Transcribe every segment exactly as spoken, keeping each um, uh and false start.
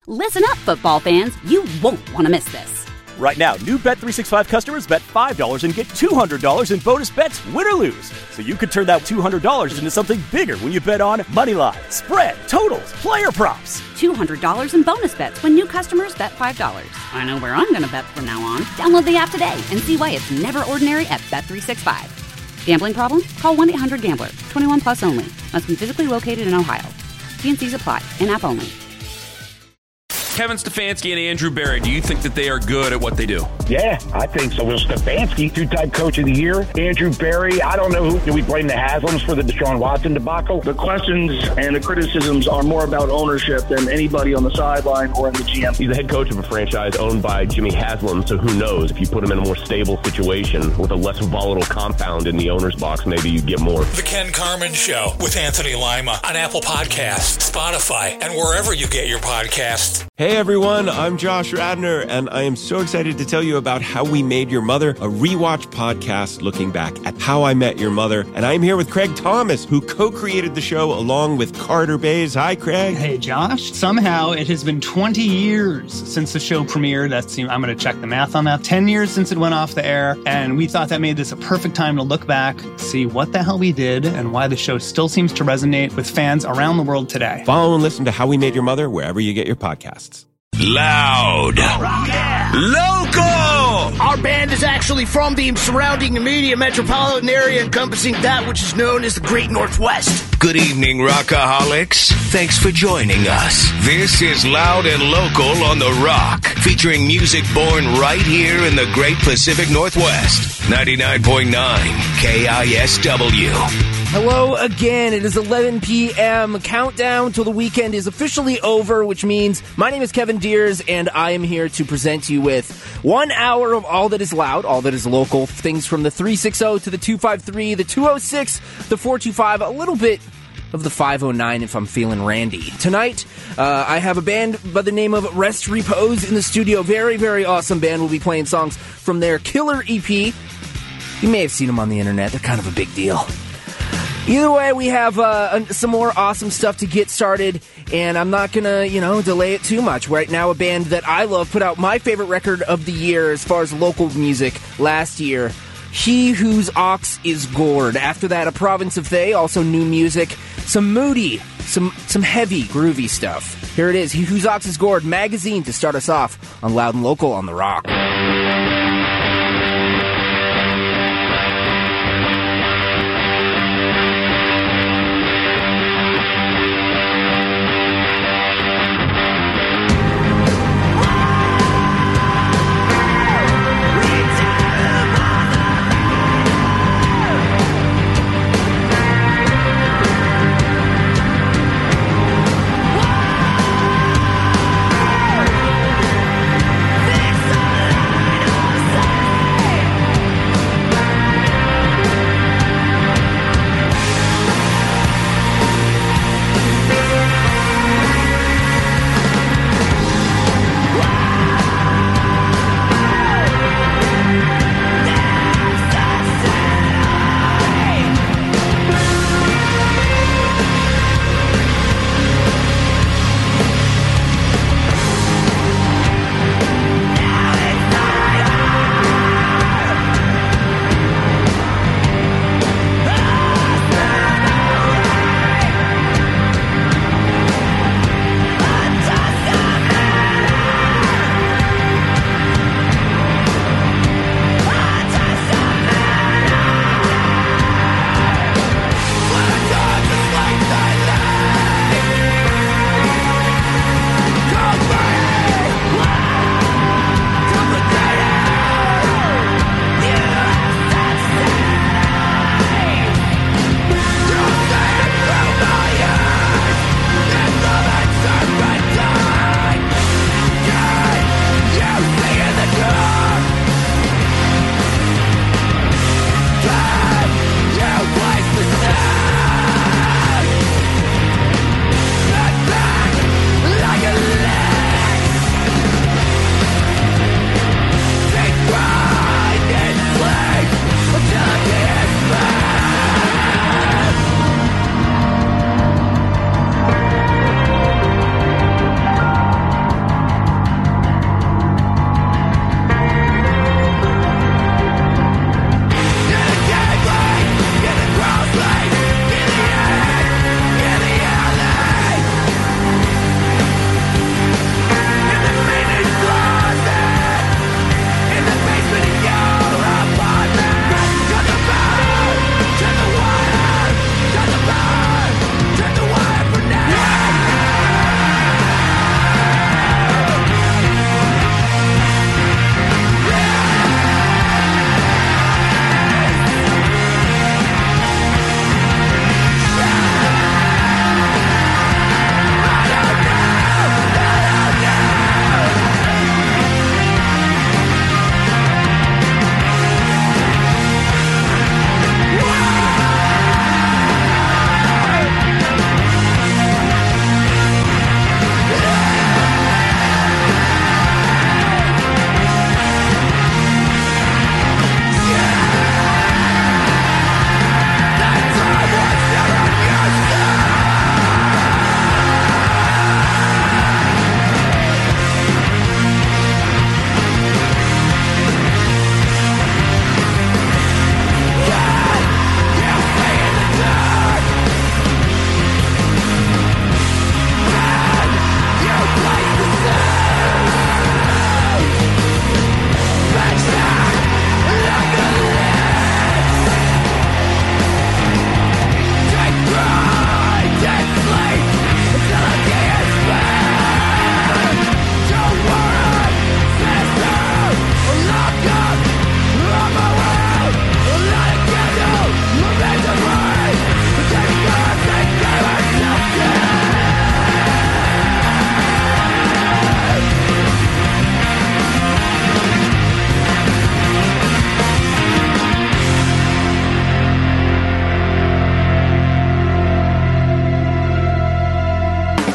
Listen up, football fans. You won't want to miss this. Right now, new Bet three sixty-five customers bet five dollars and get two hundred dollars in bonus bets, win or lose. So you could turn that two hundred dollars into something bigger when you bet on money line, spread, totals, player props. two hundred dollars in bonus bets when new customers bet five dollars. I know where I'm going to bet from now on. Download the app today and see why it's never ordinary at Bet three sixty-five. Gambling problem? Call one eight hundred gambler. twenty-one plus only. Must be physically located in Ohio. T and C's apply. In-app only. Kevin Stefanski and Andrew Berry, do you think that they are good at what they do? Yeah, I think so. Well, Stefanski, two-time coach of the year. Andrew Berry, I don't know who. Do we blame the Haslams for the Deshaun Watson debacle? The questions and the criticisms are more about ownership than anybody on the sideline or in the G M. He's the head coach of a franchise owned by Jimmy Haslam, so who knows? If you put him in a more stable situation with a less volatile compound in the owner's box, maybe you get more. The Ken Carman Show with Anthony Lima on Apple Podcasts, Spotify, and wherever you get your podcasts. Hey everyone, I'm Josh Radner, and I am so excited to tell you about How We Made Your Mother, a rewatch podcast looking back at How I Met Your Mother. And I'm here with Craig Thomas, who co-created the show along with Carter Bays. Hi, Craig. Hey, Josh. Somehow it has been twenty years since the show premiered. That's, I'm going to check the math on that. ten years since it went off the air, and we thought that made this a perfect time to look back, see what the hell we did, and why the show still seems to resonate with fans around the world today. Follow and listen to How We Made Your Mother wherever you get your podcasts. Loud. Yeah. Local. Our band is actually from the surrounding immediate metropolitan area encompassing that which is known as the Great Northwest. Good evening, Rockaholics. Thanks for joining us. This is Loud and Local on The Rock, featuring music born right here in the Great Pacific Northwest. ninety-nine point nine K I S W. Hello again. It is eleven p.m. Countdown till the weekend is officially over, which means my name is Kevin Deers, and I am here to present you with one hour of all that is loud, all that is local, things from the three sixty to the two five three, the two oh six, the four two five, a little bit of the five oh nine if I'm feeling randy. Tonight, uh, I have a band by the name of Rest Repose in the studio. Very, very awesome band. We'll be playing songs from their Killer E P. You may have seen them on the internet. They're kind of a big deal. Either way, we have uh, some more awesome stuff to get started, and I'm not going to, you know, delay it too much. Right now, a band that I love put out my favorite record of the year as far as local music last year, He Whose Ox is Gored. After that, A Province of They, also new music, some moody, some some heavy, groovy stuff. Here it is, He Whose Ox is Gored, Magazine, to start us off on Loud and Local on The Rock. Fix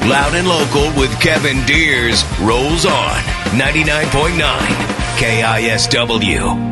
Loud and Local with Kevin Deers rolls on ninety-nine point nine K I S W.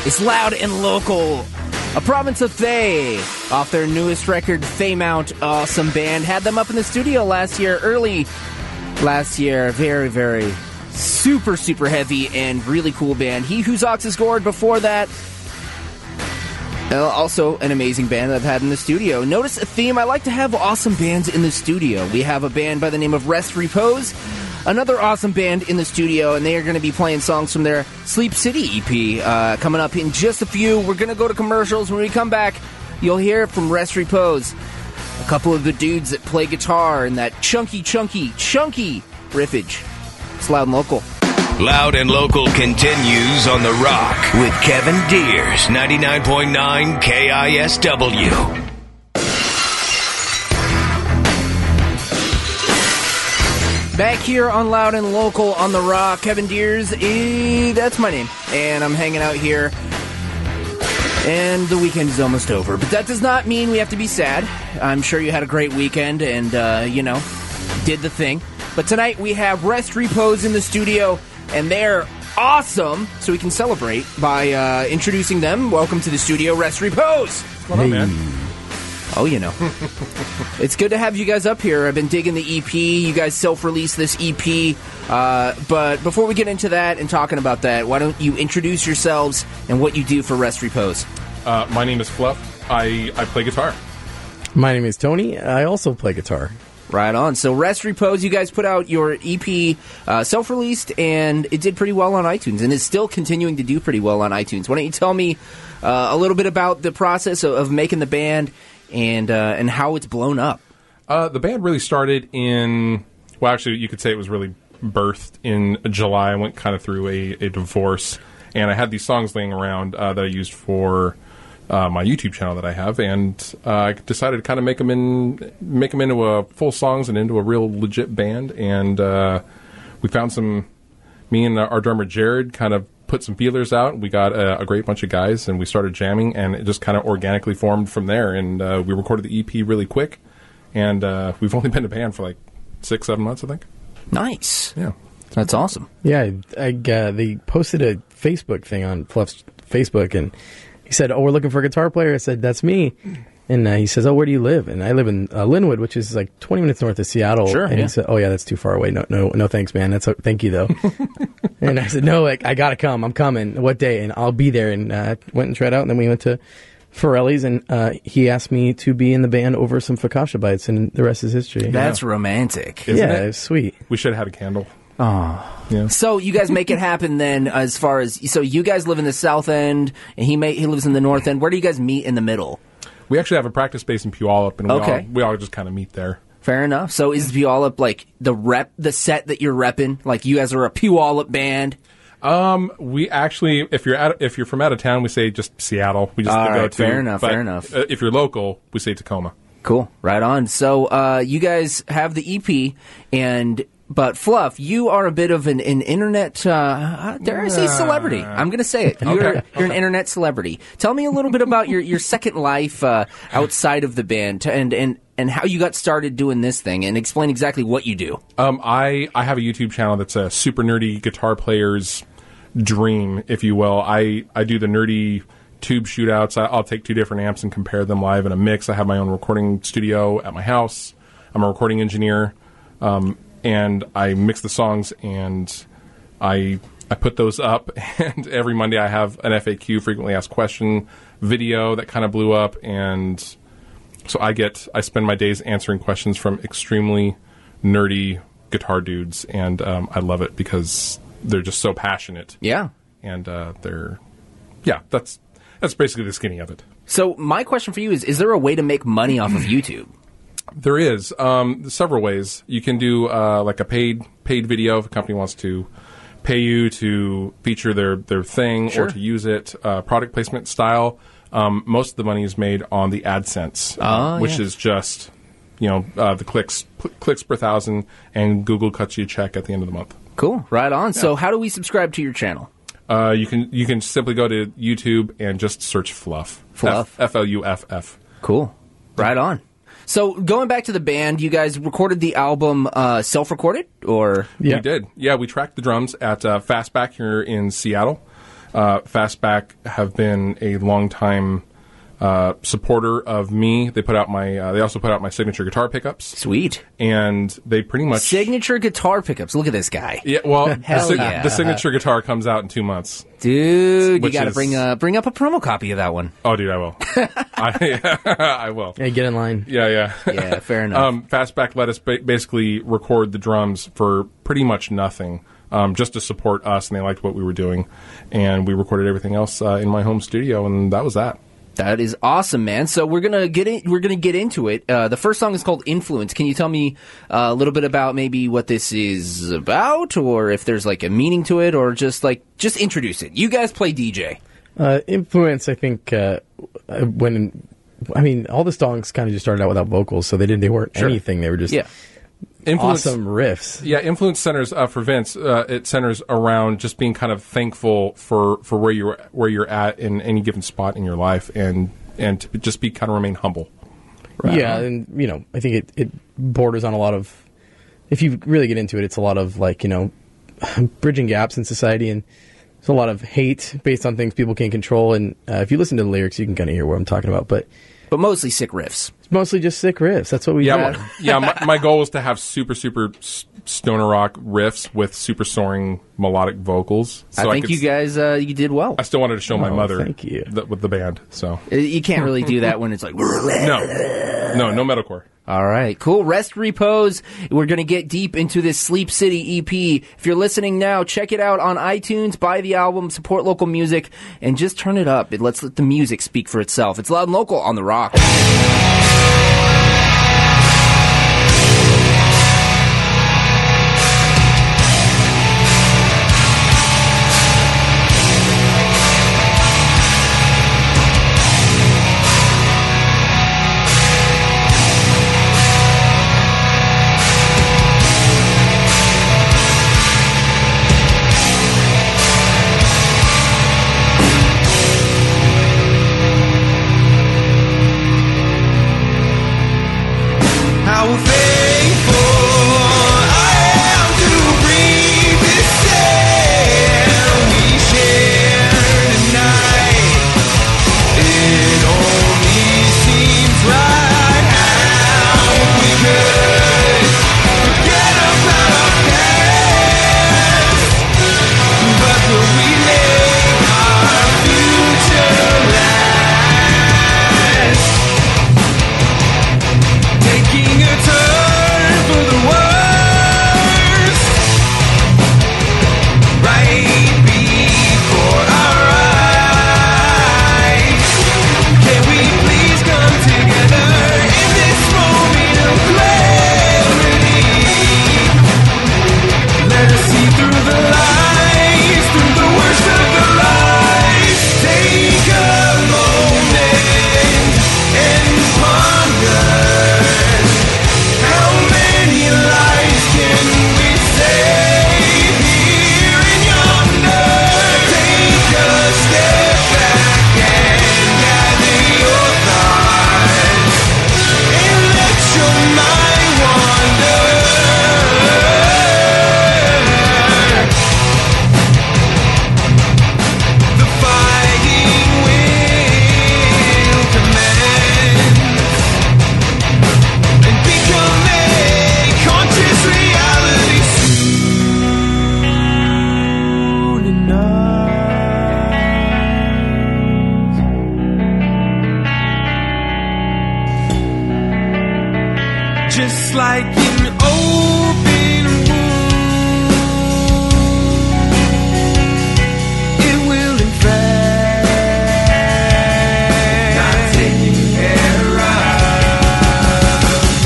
It's Loud and Local. A Province of Thay, off their newest record, Thay Mount. Awesome band. Had them up in the studio last year, early last year. Very, very super, super heavy and really cool band. He Whose Ox is Gored before that. Uh, also an amazing band that I've had in the studio. Notice a theme. I like to have awesome bands in the studio. We have a band by the name of Rest Repose. Another awesome band in the studio, and they are going to be playing songs from their Sleep City E P uh, coming up in just a few. We're going to go to commercials. When we come back, you'll hear from Rest Repose, a couple of the dudes that play guitar and that chunky, chunky, chunky riffage. It's Loud and Local. Loud and Local continues on The Rock with Kevin Deers, ninety-nine point nine K I S W. Back here on Loud and Local on The Rock, Kevin Deers, eh, that's my name. And I'm hanging out here. And the weekend is almost over. But that does not mean we have to be sad. I'm sure you had a great weekend and, uh, you know, did the thing. But tonight we have Rest Repose in the studio, and they're awesome. So we can celebrate by uh, introducing them. Welcome to the studio, Rest Repose. What's going on, man? Oh, you know. It's good to have you guys up here. I've been digging the E P. You guys self-released this E P. Uh, but before we get into that and talking about that, why don't you introduce yourselves and what you do for Rest Repose? Uh, my name is Fluff. I, I play guitar. My name is Tony. I also play guitar. Right on. So Rest Repose, you guys put out your E P uh, self-released, and it did pretty well on iTunes, and is still continuing to do pretty well on iTunes. Why don't you tell me uh, a little bit about the process of, of making the band and uh, and how it's blown up? Uh, the band really started in, well, actually, you could say it was really birthed in July. I went kind of through a, a divorce, and I had these songs laying around uh, that I used for uh, my YouTube channel that I have, and uh, I decided to kind of make them in, make them into a full songs and into a real legit band. And uh, we found some. Me and our drummer Jared kind of put some feelers out. We got a, a great bunch of guys, and we started jamming, and it just kind of organically formed from there. And uh, we recorded the E P really quick, and uh, we've only been a band for like six, seven months, I think. Nice. Yeah. That's awesome. Yeah, I, uh, they posted a Facebook thing on Fluff's Facebook, and he said, "Oh, we're looking for a guitar player." I said, "That's me." And uh, he says, "Oh, where do you live?" And I live in uh, Linwood, which is like twenty minutes north of Seattle. Sure. And yeah. he said, "Oh, yeah, that's too far away. No, no, no, thanks, man. That's thank you though." And I said, "No, like I gotta come. I'm coming. What day?" And I'll be there. And uh, went and tried out. And then we went to Forelli's, and uh, he asked me to be in the band over some focaccia bites, and the rest is history. That's yeah. romantic. Isn't yeah, it? it was sweet. We should have had a candle. Oh. Yeah. So you guys make it happen then, as far as, so you guys live in the south end, and he may, he lives in the north end. Where do you guys meet in the middle? We actually have a practice space in Puyallup, and we, Okay. all, we all just kind of meet there. Fair enough. So is Puyallup like the rep, the set that you're repping? Like you guys are a Puyallup band? Um, we actually, if you're out, if you're from out of town, we say just Seattle. We just All go right, to. fair enough, But, fair enough. uh, if you're local, we say Tacoma. Cool. Right on. So uh, you guys have the E P, and but Fluff, you are a bit of an, an internet, uh, dare I say, celebrity. I'm going to say it. You're, Okay. you're an internet celebrity. Tell me a little bit about your, your second life uh, outside of the band, and, and, and how you got started doing this thing, and explain exactly what you do. Um, I I have a YouTube channel that's a super nerdy guitar player's dream, if you will. I I do the nerdy tube shootouts. I, I'll take two different amps and compare them live in a mix. I have my own recording studio at my house. I'm a recording engineer. Um, and I mix the songs, and I I put those up, and every Monday I have an F A Q, frequently asked question video that kind of blew up, and so I get I spend my days answering questions from extremely nerdy guitar dudes, and um, I love it because they're just so passionate. Yeah. And uh, they're yeah, that's that's basically the skinny of it. So my question for you is, is there a way to make money off of YouTube? There is um, several ways. You can do uh, like a paid paid video if a company wants to pay you to feature their, their thing Sure. or to use it, uh, product placement style. Um, most of the money is made on the AdSense, uh, Oh, which yeah. is just you know uh, the clicks cl- clicks per thousand, and Google cuts you a check at the end of the month. Cool. Right on. So how do we subscribe to your channel? Uh, you can you can simply go to YouTube and just search Fluff. Fluff. F L U F F. Cool. Right on. So going back to the band, you guys recorded the album uh, self-recorded, or We did. Yeah, we tracked the drums at uh, Fastback here in Seattle. Uh, Fastback have been a long time uh, supporter of me. They put out my. Uh, they also put out my signature guitar pickups. Sweet. And they pretty much signature guitar pickups. Look at this guy. Yeah. Well, Hell the, sig- yeah. the signature guitar comes out in two months. Dude, you got to is- bring uh, bring up a promo copy of that one. Oh, dude, I will. I, I will. Yeah, get in line. Yeah, yeah. Yeah, fair enough. Um, Fastback let us ba- basically record the drums for pretty much nothing, um, just to support us, and they liked what we were doing. And we recorded everything else uh, in my home studio, and that was that. That is awesome, man. So we're gonna get in, we're gonna get into it. Uh, the first song is called "Influence." Can you tell me uh, a little bit about maybe what this is about, or if there's like a meaning to it, or just like just introduce it? You guys play D J. Uh, influence, I think, uh, when I mean, all the songs kind of just started out without vocals, so they didn't. They weren't Sure. anything. They were just Yeah. Influence- awesome riffs. Yeah, influence centers uh, for Vince. Uh, it centers around just being kind of thankful for, for where you're where you're at in any given spot in your life, and and to just be kind of remain humble. Yeah, and you know, I think it, it borders on a lot of. If you really get into it, it's a lot of like you know, bridging gaps in society, and there's a lot of hate based on things people can't control. And uh, if you listen to the lyrics, you can kind of hear what I'm talking about. But but mostly sick riffs. It's mostly just sick riffs. That's what we Yeah, do. my, yeah. My, my goal was to have super super s- stoner rock riffs with super soaring melodic vocals. I think could you s- guys uh, you did well. I still wanted to show my Oh, mother. thank you. The, with the band. So Uh, You can't really do that when it's like no, no, no metalcore. All right, cool. Rest, repose. We're going to get deep into this Sleep City E P. If you're listening now, check it out on iTunes, buy the album, support local music, and just turn it up. It lets let the music speak for itself. It's Loud and Local on The Rock. How thankful I am to breathe this air we share tonight. It only seems right how we could forget about our past, but will we make our future last? Taking a turn for the worst, right before our eyes. Can we please come together in this moment of clarity? Let us see through the lies, through the worst of the lies. Take a moment and ponder. How many lives can we save here and yonder? Take a step back and gather your thoughts and let your mind wander. The fighting will commence and become a conscious reality soon enough. Just like an open wound, it will infect, not taken care of.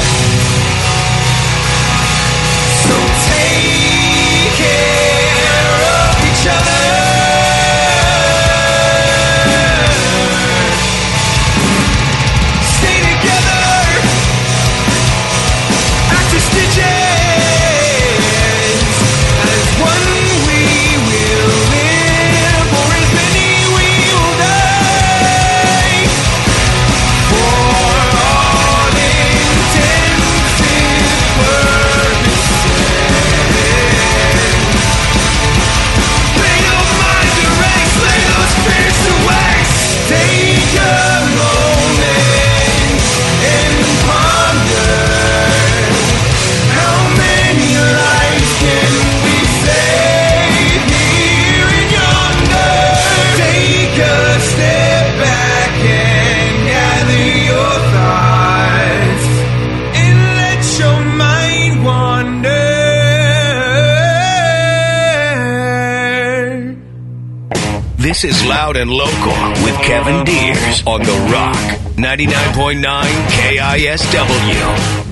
So take care of each other. Stay together. Act as This is Loud and Local with Kevin Deers on The Rock, ninety-nine point nine K I S W.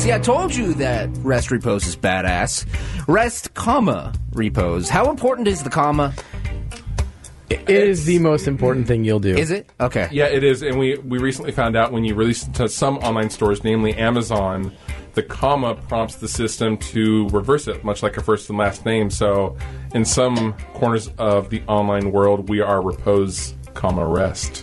See, I told you that rest repose is badass. Rest, comma, repose. How important is the comma? It is the most important thing you'll do. Is it? Okay. Yeah, it is. And we, we recently found out when you release it to some online stores, namely Amazon, the comma prompts the system to reverse it, much like a first and last name. So in some corners of the online world, we are repose, comma, rest.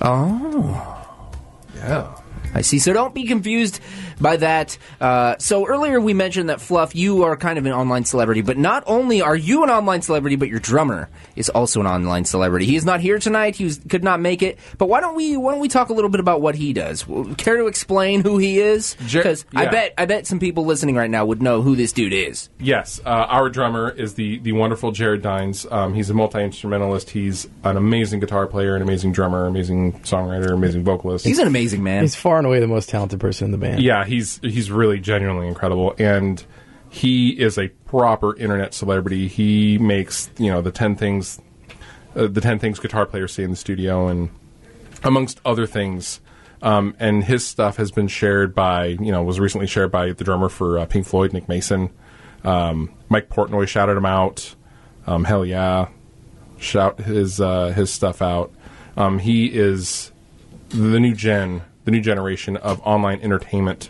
Oh. Yeah. I see. So don't be confused by that. Uh, so earlier we mentioned that, Fluff, you are kind of an online celebrity, but not only are you an online celebrity, but your drummer is also an online celebrity. He is not here tonight. He was, could not make it. But why don't we why don't we talk a little bit about what he does? Care to explain who he is? Because yeah. I bet I bet some people listening right now would know who this dude is. Yes, uh, our drummer is the, the wonderful Jared Dines. Um, he's a multi-instrumentalist. He's an amazing guitar player, an amazing drummer, amazing songwriter, amazing vocalist. He's an amazing man. He's far and away the most talented person in the band. Yeah, he's he's really genuinely incredible, and he is a proper internet celebrity. He makes, you know, the ten things, uh, the ten things guitar players say in the studio, and amongst other things. Um, and his stuff has been shared by, you know, was recently shared by the drummer for uh, Pink Floyd, Nick Mason. Um, Mike Portnoy shouted him out. Um, hell yeah, shout his uh, his stuff out. Um, he is the new gen. the new generation of online entertainment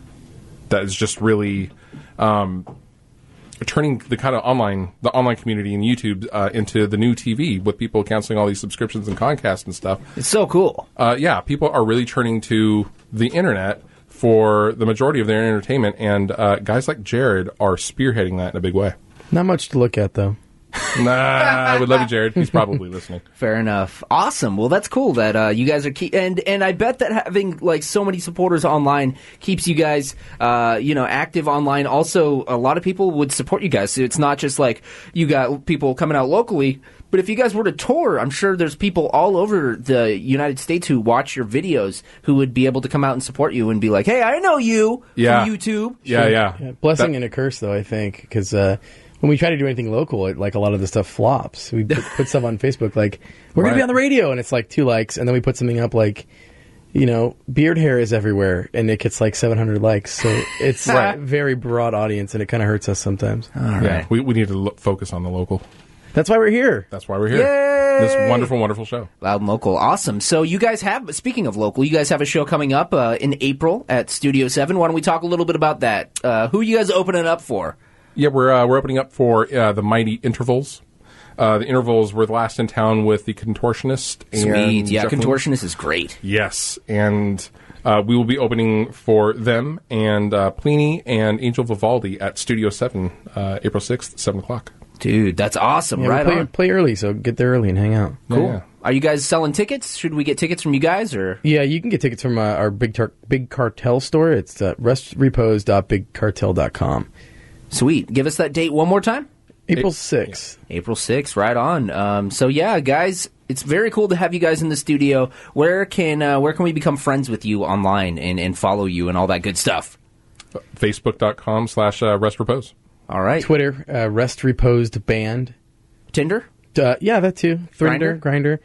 that is just really um, turning the kind of online, the online community and YouTube uh, into the new T V with people canceling all these subscriptions and Comcast and stuff. It's so cool. Uh, yeah, people are really turning to the internet for the majority of their entertainment, and uh, guys like Jared are spearheading that in a big way. Not much to look at, though. Nah, I would love you, Jared. He's probably listening. Fair enough. Awesome. Well, that's cool that uh, you guys are key, and and I bet that having like so many supporters online keeps you guys, uh, you know, active online. Also, a lot of people would support you guys. So it's not just like you got people coming out locally, but if you guys were to tour, I'm sure there's people all over the United States who watch your videos who would be able to come out and support you and be like, "Hey, I know you yeah. from YouTube." Yeah, Sure. yeah. yeah. Blessing That- and a curse, though, I think, because uh, when we try to do anything local, it, like a lot of the stuff flops. We put, put stuff on Facebook like, we're going to be on the radio, and it's like two likes, and then we put something up like, you know, beard hair is everywhere, and it gets like seven hundred likes. So it's Right. a very broad audience, and it kind of hurts us sometimes. All Yeah, right. we, we need to lo- focus on the local. That's why we're here. That's why we're here. Yay! This wonderful, wonderful show. Loud and Local. Awesome. So you guys have, speaking of local, you guys have a show coming up uh, in April at Studio seven. Why don't we talk a little bit about that? Uh, who are you guys opening up for? Yeah, we're uh, we're opening up for uh, the Mighty Intervals. Uh, the Intervals were the last in town with the Contortionist. Sweet. And Yeah, Jeff Lynne. Contortionist is great. Yes, and uh, we will be opening for them and uh, Pliny and Angel Vivaldi at Studio seven, uh, April sixth, seven o'clock. Dude, that's awesome. Yeah, right we play, on. play early, so get there early and hang out. Cool. Yeah. Are you guys selling tickets? Should we get tickets from you guys? Or Yeah, you can get tickets from uh, our Big Tar- Big Cartel store. It's uh, rest repose dot big cartel dot com. Sweet. Give us that date one more time. April sixth. April sixth, right on. Um, so yeah, guys, it's very cool to have you guys in the studio. Where can uh, where can we become friends with you online and, and follow you and all that good stuff? Facebook.com slash uh, Rest Repose. All right. Twitter, uh, Rest Reposed Band. Tinder? Uh, yeah, that too. Thrinder, Grinder.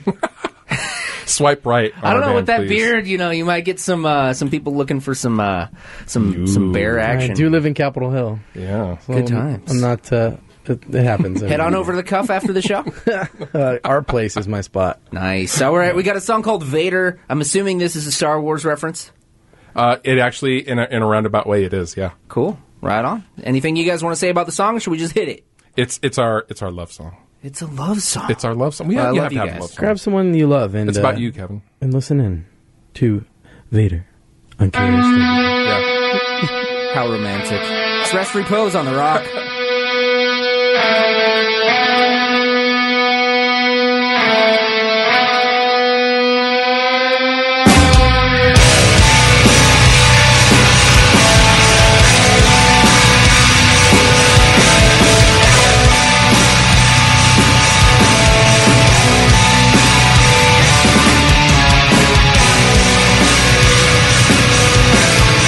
Swipe right. I don't know, band, with that please. beard, you know, you might get some uh, some people looking for some uh, some some bear action. I do live in Capitol Hill. Yeah. So Good I'm- times. I'm not. Uh, it, it happens. Head on over to the Cuff after the show. uh, our place is my spot. Nice. All right, we got a song called Vader. I'm assuming this is a Star Wars reference. Uh, it actually, in a, in a roundabout way, it is. Yeah. Cool. Right on. Anything you guys want to say about the song, or should we just hit it? It's it's our it's our love song. It's a love song. It's our love song. We Well, have, I you love have you to have a guys. love song. Grab someone you love and It's uh, about you, Kevin. and listen in to Vader on K R S T V. Yeah. How romantic. It's Rest Repose on the Rock.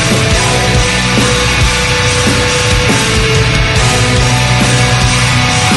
We'll be right back.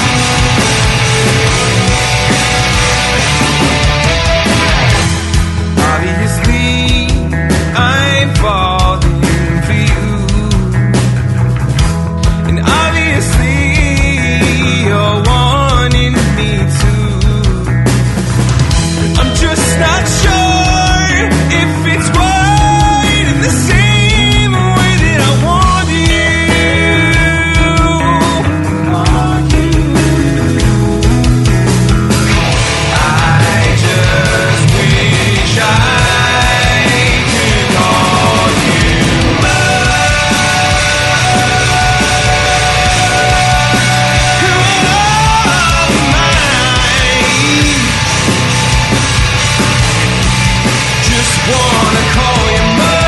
wanna call you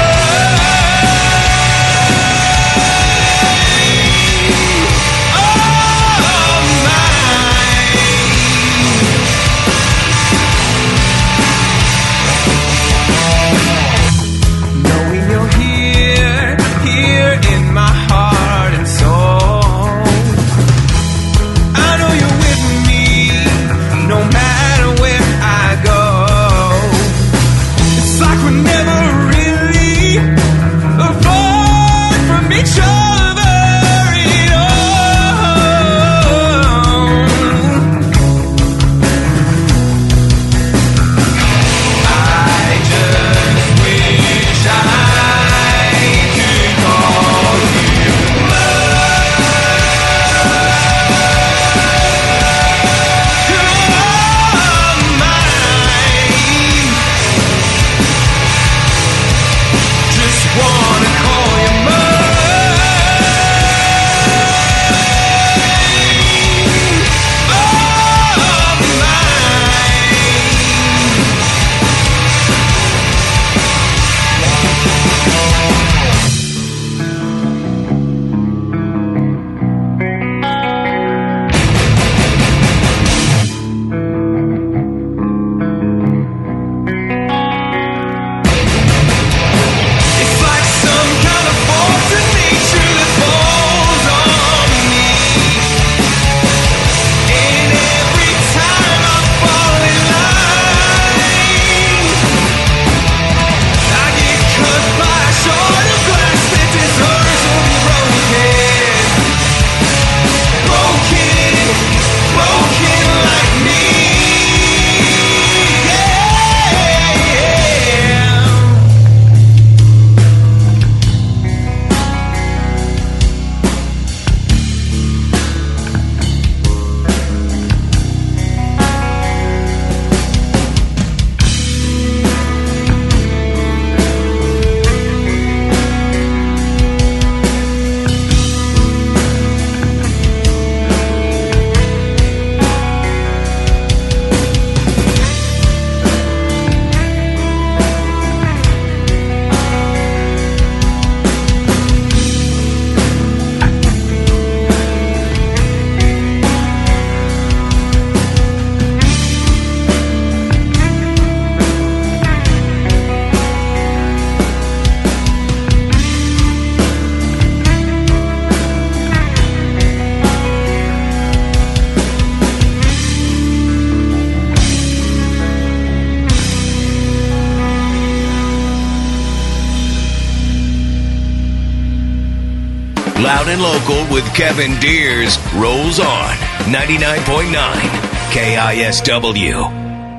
Loud and Local with Kevin Deers rolls on ninety-nine point nine K I S W.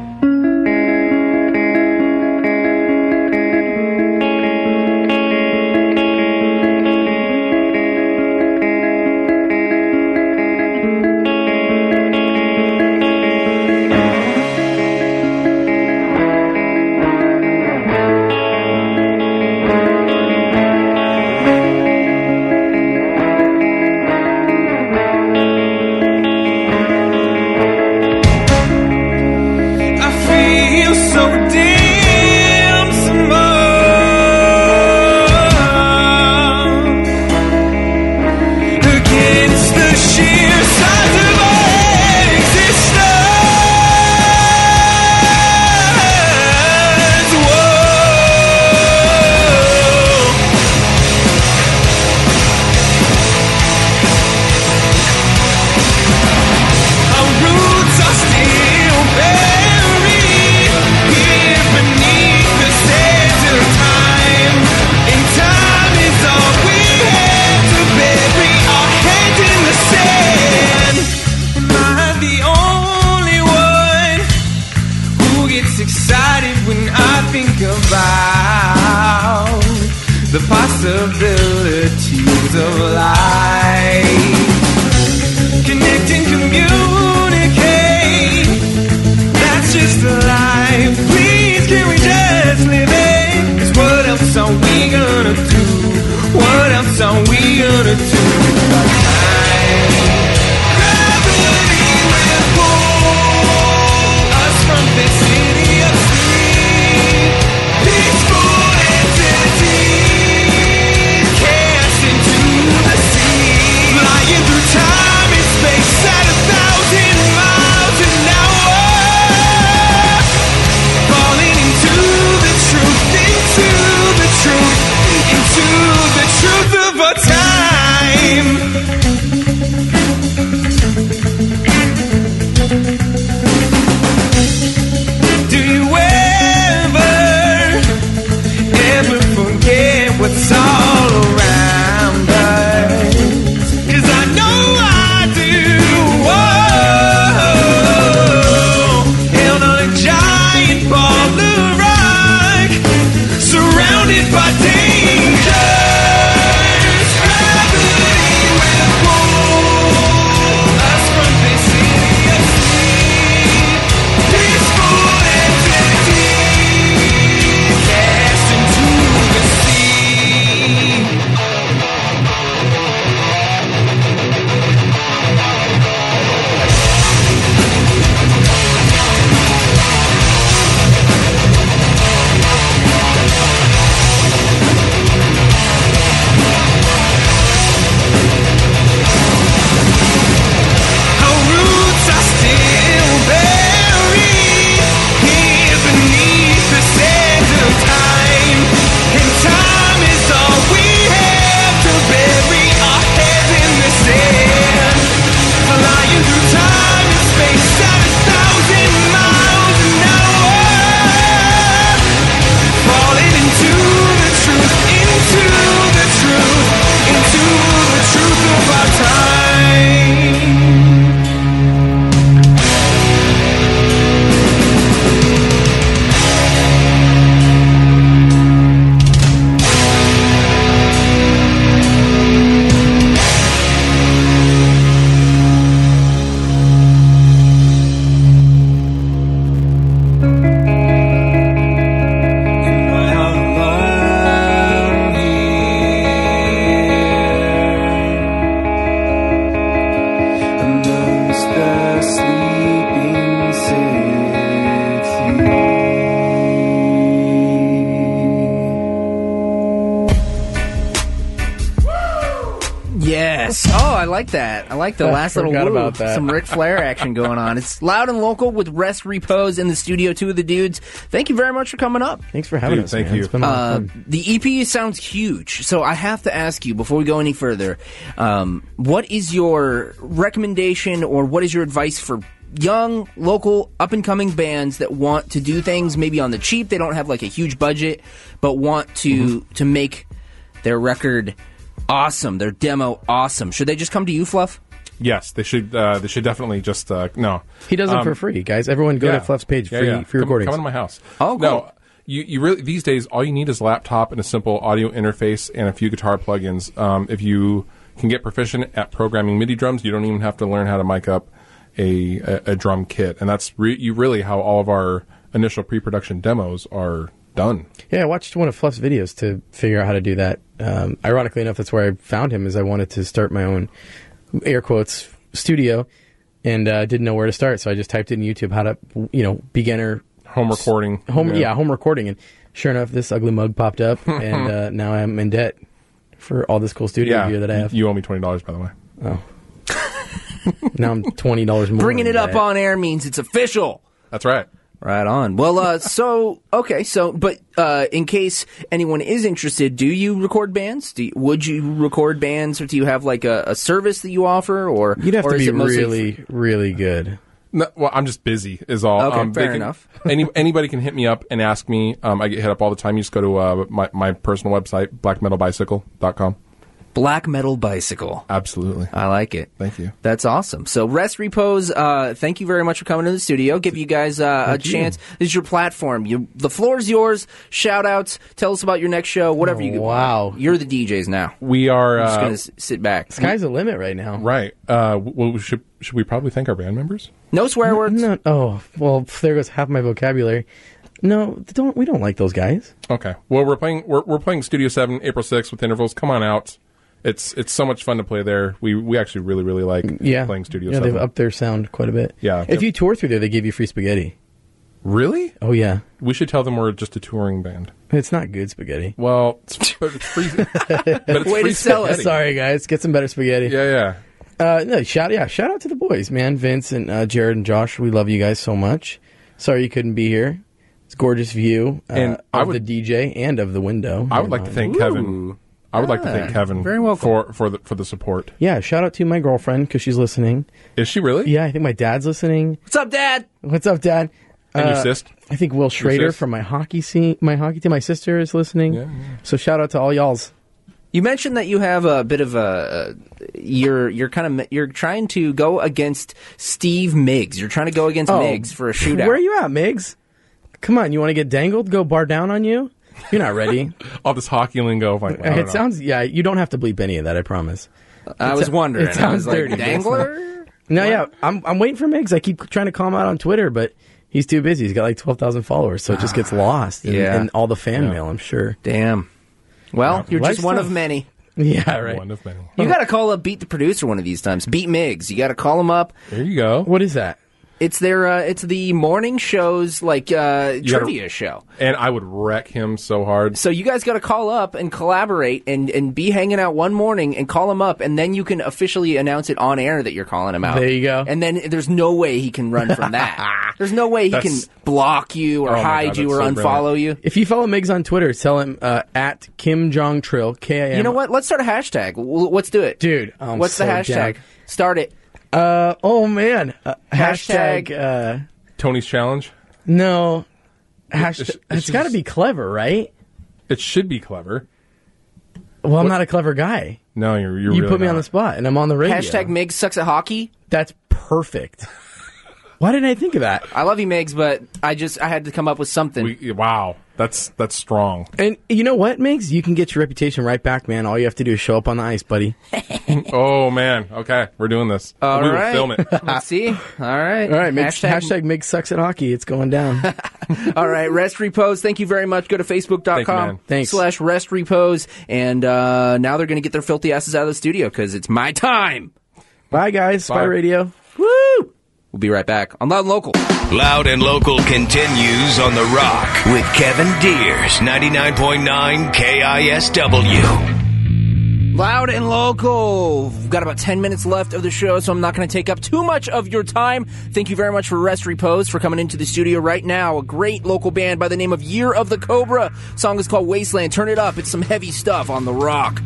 The possibilities of life. Connect and communicate. That's just life. Please, can we just live it? 'Cause what else are we gonna do? What else are we gonna do? Gravity will pull us from this city of sleep. Peace. surrounded by dangers. Gravity will pull us from this city of sleep. Peaceful entity cast into the sea. Our roots are still buried here beneath the sand of time, and time is all we have to bury our heads in the sand. Flying through time and space at a thousand miles an hour, falling into the truth, into the truth, into the truth of our time. Amongst the sleeping Yes. Oh, I like that. I like the I last little forgot woo. about that. Some Ric Flair action going on. It's Loud and Local with Rest Repose in the studio. Two of the dudes. Thank you very much for coming up. Thanks for having Dude, us. thank man. you. It's been a lot Uh, of fun. the E P sounds huge, so I have to ask you before we go any further. Um, what is your recommendation, or what is your advice for young, local, up-and-coming bands that want to do things maybe on the cheap? They don't have like a huge budget, but want to to make their record awesome, their demo awesome. Should they just come to you, Fluff? Yes, they should. Uh, they should definitely just uh, no. He does it Um, for free, guys. Everyone go yeah. to Fluff's page. Yeah, Free, yeah. free Come- recordings. Come into my house. Oh, cool. No, you, you really these days all you need is a laptop and a simple audio interface and a few guitar plugins. Um, if you can get proficient at programming MIDI drums, you don't even have to learn how to mic up a a, a drum kit, and that's re- you really how all of our initial pre-production demos are done. Yeah, I watched one of Fluff's videos to figure out how to do that. Um, ironically enough, that's where I found him, is I wanted to start my own, air quotes, studio, and uh, didn't know where to start, so I just typed in YouTube how to, you know, beginner... Home recording. Home, yeah. Yeah. home recording, and sure enough, this ugly mug popped up, and uh, now I'm in debt for all this cool studio Yeah, gear that I have. you owe me twenty dollars, by the way. Oh. Now I'm twenty dollars more. Bringing in it up debt. on air means it's official. That's right. Right on. Well, uh, so, okay, so, but uh, in case anyone is interested, do you record bands? Do you, would you record bands, or do you have like a, a service that you offer? Or You'd have or to is be it mostly really, free? really good. No, well, I'm just busy, is all. Okay, um, they fair can- enough. any Anybody can hit me up and ask me. Um, I get hit up all the time. You just go to uh, my, my personal website, black metal bicycle dot com. Black Metal Bicycle. Absolutely. I like it. Thank you. That's awesome. So, Rest Repose, uh, thank you very much for coming to the studio. Give you guys uh, a Thank you. chance. This is your platform. You, the floor is yours. Shout outs. Tell us about your next show, whatever you Wow. You're the D Js now. We are. I'm just Uh, going to sit back. Sky's the limit right now. right. Uh, well, should, should we probably thank our band members? No swear words. No, oh, well, there goes half my vocabulary. No, don't. We don't like those guys. Okay. Well, we're playing. We're, we're playing Studio Seven, April sixth with intervals. Come on out. It's it's so much fun to play there. We we actually really really like Yeah, playing Studio Yeah, Seven. they've upped their sound quite a bit. Yeah. If Yep. you tour through there, they give you free spaghetti. Really? Oh yeah, We should tell them we're just a touring band. it's not good spaghetti. Well, it's, but it's free. but it's Way to free sell it. spaghetti. Sorry guys, get some better spaghetti. Yeah, yeah. Uh, no, shout yeah, shout out to the boys, man. Vince and uh, Jared and Josh. We love you guys so much. Sorry you couldn't be here. It's a gorgeous view uh, And of I would- the D J and of the window. I would like to thank Ooh. Kevin. I would like to Ah, thank Kevin very welcome. for for the for the support. Yeah, shout out to my girlfriend because she's listening. Is she really? Yeah, I think my dad's listening. What's up, Dad? What's up, Dad? And your Uh, sis? I think Will Schrader sis? from my hockey scene, my hockey team, my sister is listening. Yeah, yeah. So shout out to all y'all's. You mentioned that you have a bit of a, uh, you're you're kind of you're trying to go against Steve Miggs. You're trying to go against Oh, Miggs for a shootout. Where are you at, Migs? Come on, you want to get dangled? Go bar down on you? You're not ready. All this hockey lingo. Like, well, I don't It know. sounds, yeah, you don't have to bleep any of that, I promise. I It was sa- wondering. It sounds I was like, dirty. but it's Dangler? not. No, yeah, I'm I'm waiting for Miggs. I keep trying to call him out on Twitter, but he's too busy. He's got like twelve thousand followers, so it just gets lost in, Yeah. in all the fan Yeah. mail, I'm sure. Damn. Well, Yeah. you're just Life's one tough. of many. Yeah, right. One of many. You got to call up Beat the Producer one of these times. Beat Miggs. You got to call him up. There you go. What is that? It's their. Uh, it's the morning show's like uh, You gotta- trivia show. And I would wreck him so hard. So you guys got to call up and collaborate and, and be hanging out one morning and call him up, and then you can officially announce it on air that you're calling him out. There you go. And then there's no way he can run from that. There's no way he That's- can block you or Oh my hide God, you or that's so unfollow brilliant. you. If you follow Miggs on Twitter, tell him uh, at Kim Jong Trill, K I M. You know what? Let's start a hashtag. W- Let's do it. Dude, I'm What's so the hashtag? down. Start it. Uh, oh, man. Uh, Hashtag- hashtag. Uh, Tony's Challenge? no. It- Hashtag, it sh- it it's should got to just- be clever, right? It should be clever. Well, I'm What- not a clever guy. No, you're, you're you really put me not. on the spot, and I'm on the radio. Hashtag Miggs sucks at hockey. That's perfect. Why didn't I think of that? I love you, Miggs, but I just I had to come up with something. We, wow, that's that's strong. And you know what, Miggs? You can get your reputation right back, man. All you have to do is show up on the ice, buddy. Oh man, okay, we're doing this. All we right. will film it. Let's see. All right. All right, Miggs, Hashtag- hashtag, Miggs sucks at hockey. It's going down. All right, Rest Repose. Thank you very much. Go to Thank you, facebook.com man. Thanks. slash Rest Repose. And uh, now they're going to get their filthy asses out of the studio because it's my time. Bye, guys. Spy Bye. Radio. Woo! We'll be right back on Loud and Local. Loud and Local continues on The Rock with Kevin Deers, ninety-nine point nine K I S W. Loud and Local. We've got about ten minutes left of the show, so I'm not going to take up too much of your time. Thank you very much for Rest Repose for coming into the studio right now. A great local band by the name of Year of the Cobra. Song is called Wasteland. Turn it up. It's some heavy stuff on The Rock.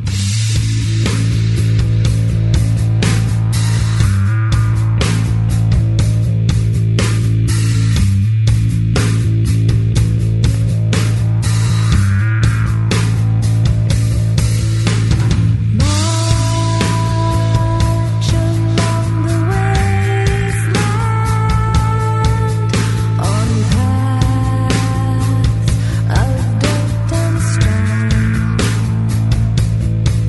Of dirt and stone.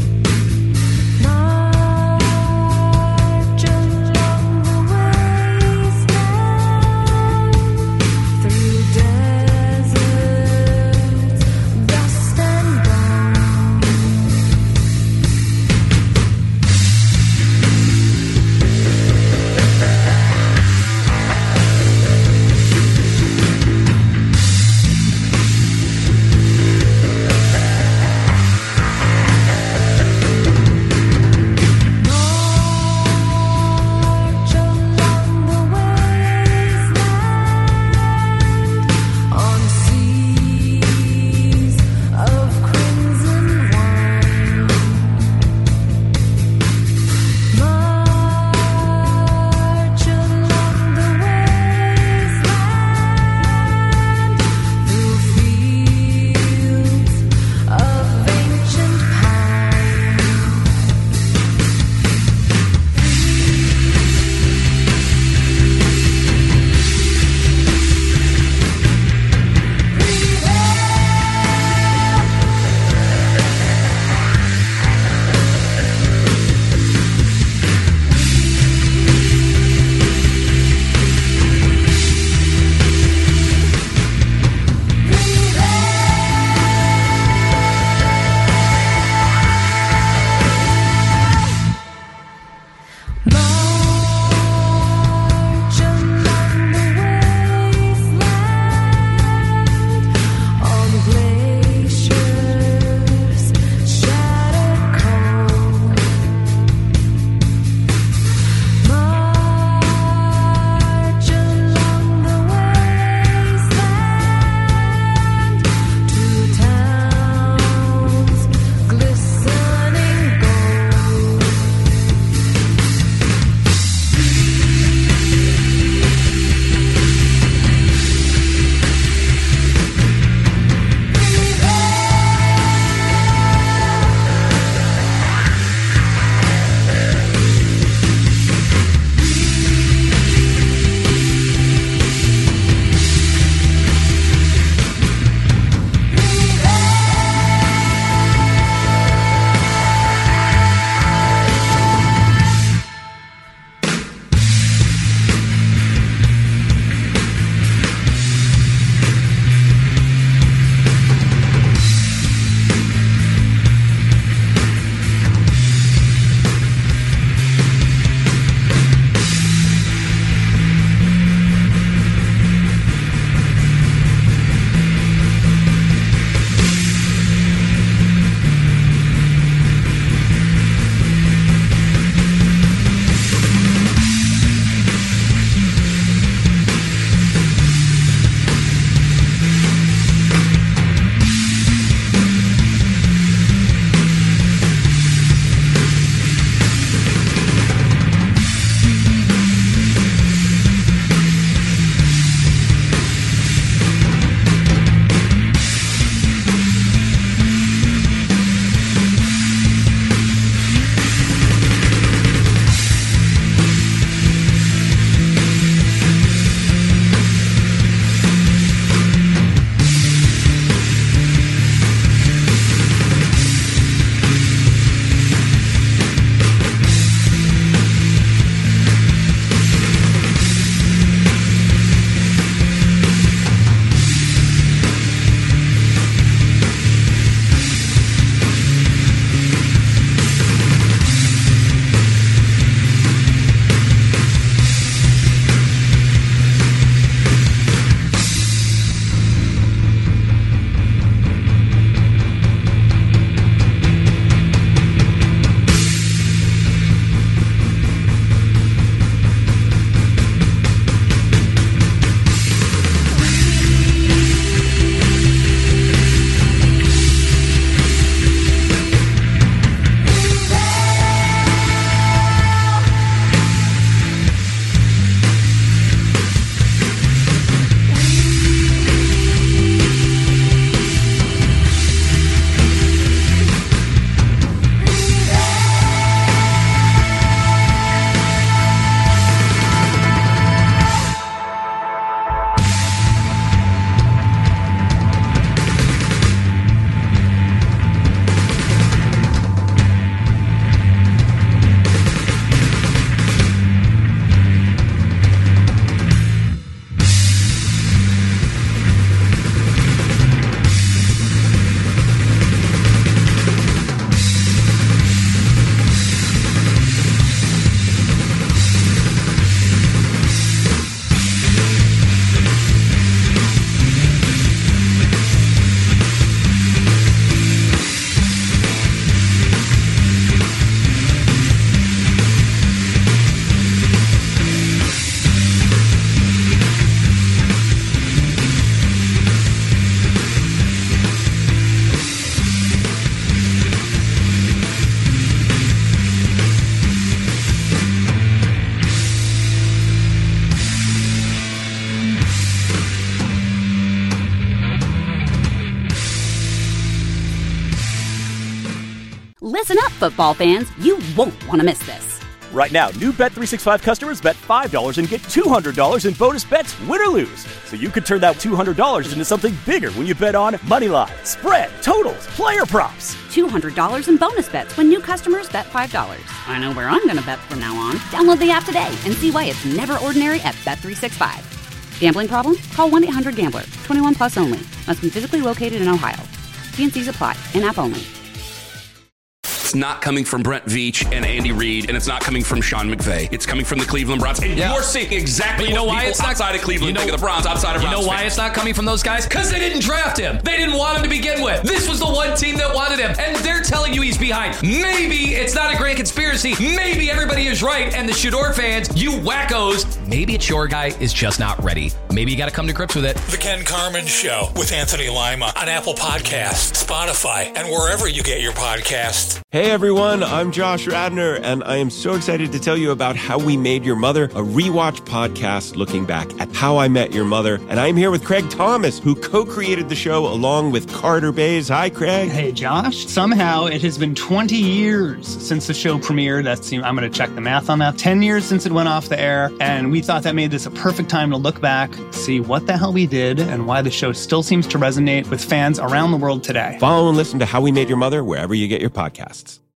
Listen up, football fans. You won't want to miss this. Right now, new Bet three sixty-five customers bet five dollars and get two hundred dollars in bonus bets, win or lose. So you could turn that two hundred dollars into something bigger when you bet on money line, spread, totals, player props. two hundred dollars in bonus bets when new customers bet five dollars. I know where I'm going to bet from now on. Download the app today and see why it's never ordinary at Bet three sixty-five. Gambling problem? Call one eight hundred gambler. twenty-one plus only. Must be physically located in Ohio. T and C's apply. In-app only. It's not coming from Brent Veach and Andy Reid, and it's not coming from Sean McVay. It's coming from the Cleveland Browns. And yeah. you're seeing exactly but you know what why people it's not, outside of Cleveland you know, think of the Browns, outside of You Browns know why fans. it's not coming from those guys? Because they didn't draft him. They didn't want him to begin with. This was the one team that wanted him, and they're telling you he's behind. Maybe it's not a grand conspiracy. Maybe everybody is right, and the Shador fans, you wackos, maybe it's your guy is just not ready. Maybe you got to come to grips with it. The Ken Carman Show with Anthony Lima on Apple Podcasts, Spotify, and wherever you get your podcasts. Hey everyone, I'm Josh Radner, and I am so excited to tell you about How We Made Your Mother, a rewatch podcast looking back at How I Met Your Mother. And I'm here with Craig Thomas, who co-created the show along with Carter Bays. Hi, Craig. Hey, Josh. Somehow it has been twenty years since the show premiered. That's, I'm going to check the math on that. ten years since it went off the air, and we thought that made this a perfect time to look back, see what the hell we did, and why the show still seems to resonate with fans around the world today. Follow and listen to How We Made Your Mother wherever you get your podcasts.